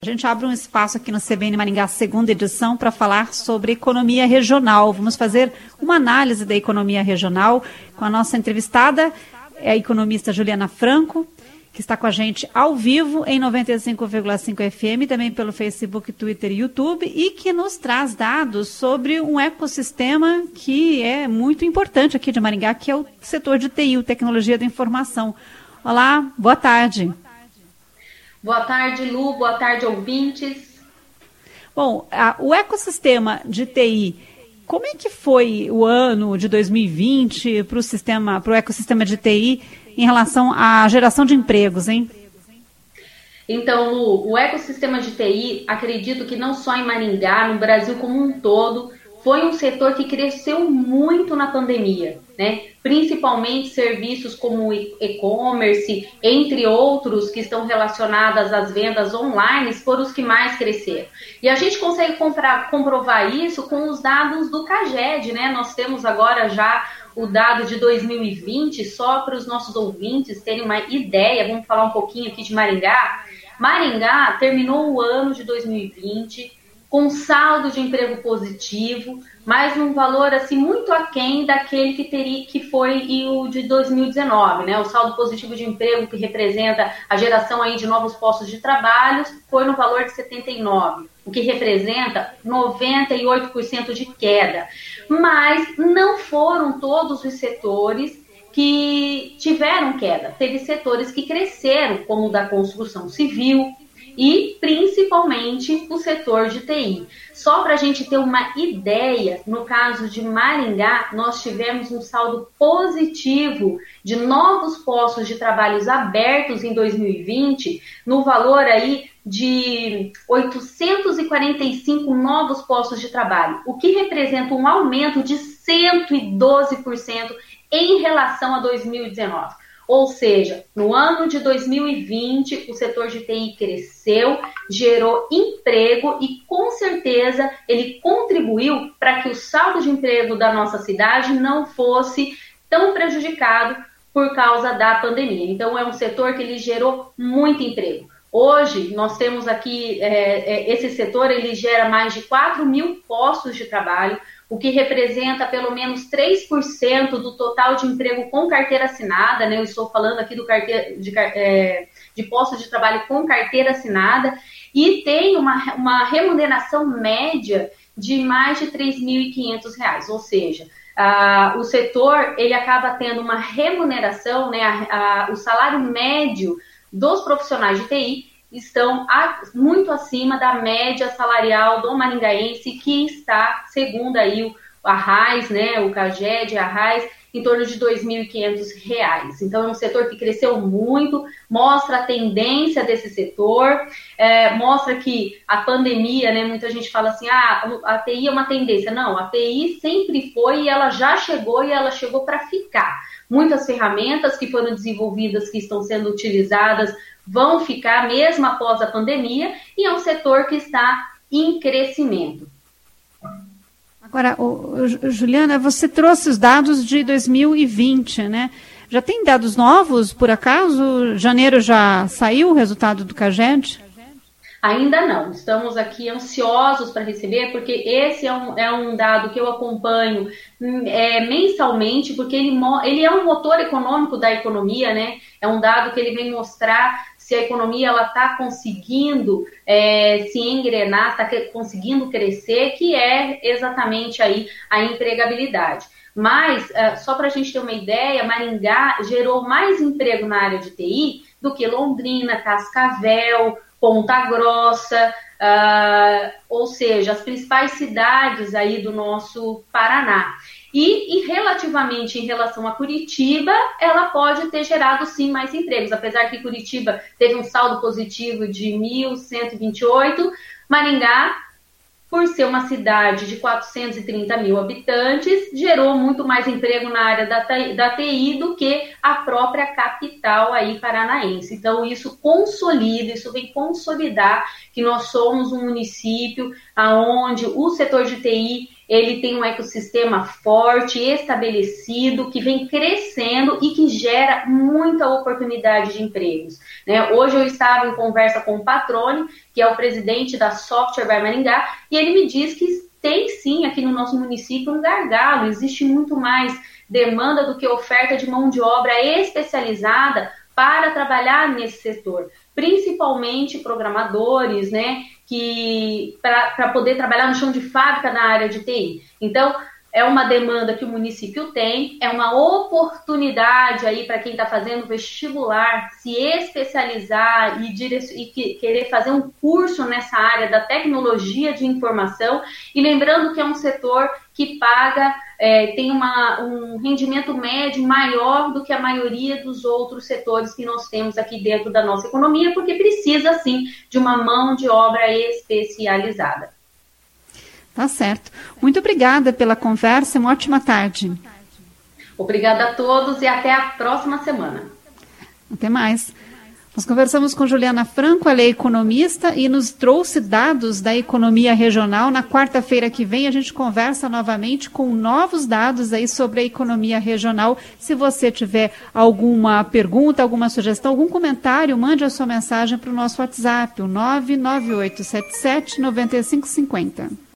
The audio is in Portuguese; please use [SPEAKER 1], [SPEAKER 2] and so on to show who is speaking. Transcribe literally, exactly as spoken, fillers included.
[SPEAKER 1] A gente abre um espaço aqui no C B N Maringá, segunda edição, para falar sobre economia regional. Vamos fazer uma análise da economia regional com a nossa entrevistada, a economista Juliana Franco, que está com a gente ao vivo em noventa e cinco vírgula cinco F M, também pelo Facebook, Twitter e YouTube, e que nos traz dados sobre um ecossistema que é muito importante aqui de Maringá, que é o setor de T I, o Tecnologia da Informação. Olá, boa tarde.
[SPEAKER 2] Boa tarde, Lu. Boa tarde, ouvintes.
[SPEAKER 1] Bom, a, o ecossistema de T I, como é que foi o ano de dois mil e vinte para o sistema, para o ecossistema de T I em relação à geração de empregos, hein?
[SPEAKER 2] Então, Lu, o ecossistema de T I, acredito que não só em Maringá, no Brasil como um todo, foi um setor que cresceu muito na pandemia, né? Principalmente serviços como e-commerce, entre outros que estão relacionados às vendas online, foram os que mais cresceram. E a gente consegue comprar, comprovar isso com os dados do CAGED, né? Nós temos agora já o dado de dois mil e vinte, só para os nossos ouvintes terem uma ideia, vamos falar um pouquinho aqui de Maringá. Maringá terminou o ano de dois mil e vinte com saldo de emprego positivo, mas num valor assim muito aquém daquele que teria que foi o de dois mil e dezenove, né? O saldo positivo de emprego, que representa a geração aí de novos postos de trabalho, foi no valor de setenta e nove, o que representa noventa e oito por cento de queda. Mas não foram todos os setores que tiveram queda. Teve setores que cresceram, como o da construção civil, e principalmente o setor de T I. Só para a gente ter uma ideia, no caso de Maringá, nós tivemos um saldo positivo de novos postos de trabalhos abertos em dois mil e vinte, no valor aí de oitocentos e quarenta e cinco novos postos de trabalho, o que representa um aumento de cento e doze por cento em relação a dois mil e dezenove. Ou seja, no ano de dois mil e vinte, o setor de T I cresceu, gerou emprego e, com certeza, ele contribuiu para que o saldo de emprego da nossa cidade não fosse tão prejudicado por causa da pandemia. Então, é um setor que ele gerou muito emprego. Hoje, nós temos aqui, é, é, esse setor, ele gera mais de quatro mil postos de trabalho, o que representa pelo menos três por cento do total de emprego com carteira assinada, né? Eu estou falando aqui do carteira, de, é, de postos de trabalho com carteira assinada, e tem uma, uma remuneração média de mais de três mil e quinhentos reais, ou seja, a, o setor ele acaba tendo uma remuneração, né? A, a, o salário médio dos profissionais de T I estão a, muito acima da média salarial do maringaense, que está, segundo aí o, a RAIS, né, o CAGED, a RAIS, em torno de dois mil e quinhentos reais. Então, é um setor que cresceu muito, mostra a tendência desse setor, é, mostra que a pandemia, né, muita gente fala assim, ah, a T I é uma tendência. Não, a T I sempre foi e ela já chegou e ela chegou para ficar. Muitas ferramentas que foram desenvolvidas, que estão sendo utilizadas, vão ficar mesmo após a pandemia, e é um setor que está em crescimento.
[SPEAKER 1] Agora, o, o, Juliana, você trouxe os dados de dois mil e vinte, né? Já tem dados novos, por acaso? Janeiro já saiu o resultado do CAGED?
[SPEAKER 2] Ainda não. Estamos aqui ansiosos para receber, porque esse é um, é um dado que eu acompanho é, mensalmente, porque ele, ele é um motor econômico da economia, né? É um dado que ele vem mostrar se a economia ela está conseguindo é, se engrenar, está conseguindo crescer, que é exatamente aí a empregabilidade. Mas, uh, só para a gente ter uma ideia, Maringá gerou mais emprego na área de T I do que Londrina, Cascavel, Ponta Grossa, uh, ou seja, as principais cidades aí do nosso Paraná. E, e relativamente em relação a Curitiba, ela pode ter gerado sim mais empregos, apesar que Curitiba teve um saldo positivo de mil cento e vinte e oito, Maringá, por ser uma cidade de quatrocentos e trinta mil habitantes, gerou muito mais emprego na área da, da T I do que a própria capital aí paranaense. Então, isso consolida, isso vem consolidar que nós somos um município onde o setor de T I ele tem um ecossistema forte, estabelecido, que vem crescendo e que gera muita oportunidade de empregos, né? Hoje eu estava em conversa com o Patrone, que é o presidente da Software by Maringá, e ele me diz que tem sim aqui no nosso município um gargalo, existe muito mais demanda do que oferta de mão de obra especializada para trabalhar nesse setor, principalmente programadores, né, que para poder trabalhar no chão de fábrica na área de T I. Então, é uma demanda que o município tem, é uma oportunidade aí para quem está fazendo vestibular se especializar e, direc- e que, querer fazer um curso nessa área da tecnologia de informação, e lembrando que é um setor que paga, é, tem uma, um rendimento médio maior do que a maioria dos outros setores que nós temos aqui dentro da nossa economia, porque precisa, sim, de uma mão de obra especializada.
[SPEAKER 1] Tá certo. Muito obrigada pela conversa, uma ótima tarde.
[SPEAKER 2] Obrigada a todos e até a próxima semana.
[SPEAKER 1] Até mais. Nós conversamos com Juliana Franco, ela é economista e nos trouxe dados da economia regional. Na quarta-feira que vem a gente conversa novamente com novos dados aí sobre a economia regional. Se você tiver alguma pergunta, alguma sugestão, algum comentário, mande a sua mensagem para o nosso WhatsApp, o nove nove oito sete sete nove cinco cinco zero.